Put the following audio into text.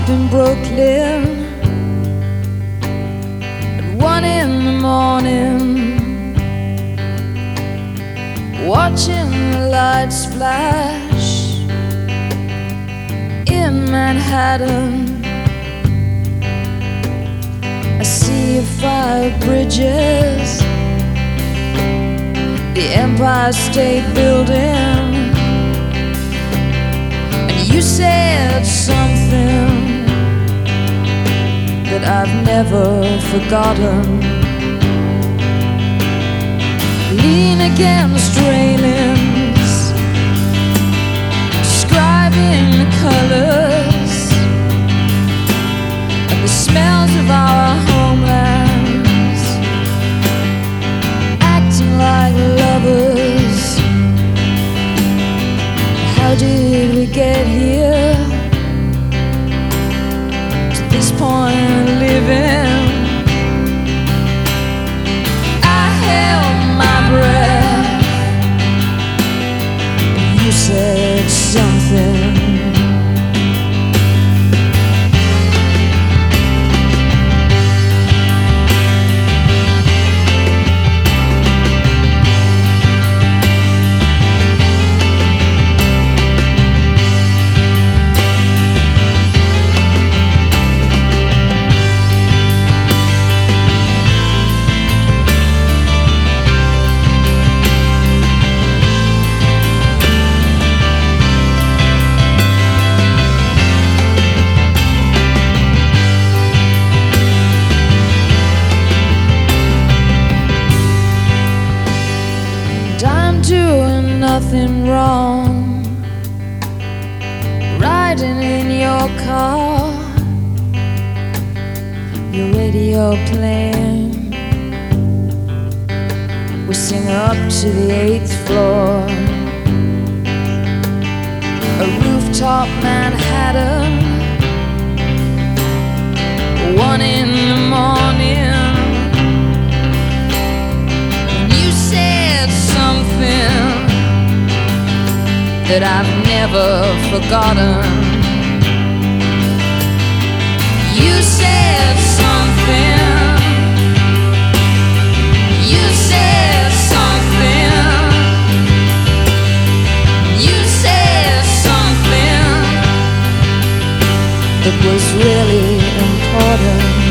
up in Brooklyn at 1 in the morning, watching the lights flash in Manhattan. I see 5 bridges, the Empire State Building, and you said something that I've never forgotten. Lean against railings, describing the colors and the smells of our homelands, acting like lovers. How did we get here, to this point in living? I held my breath, you said something. Doing nothing wrong, riding in your car, your radio playing. We sing up to the 8th floor, a rooftop Manhattan, 1 in the morning. That I've never forgotten. You said something. You said something. You said something that was really important.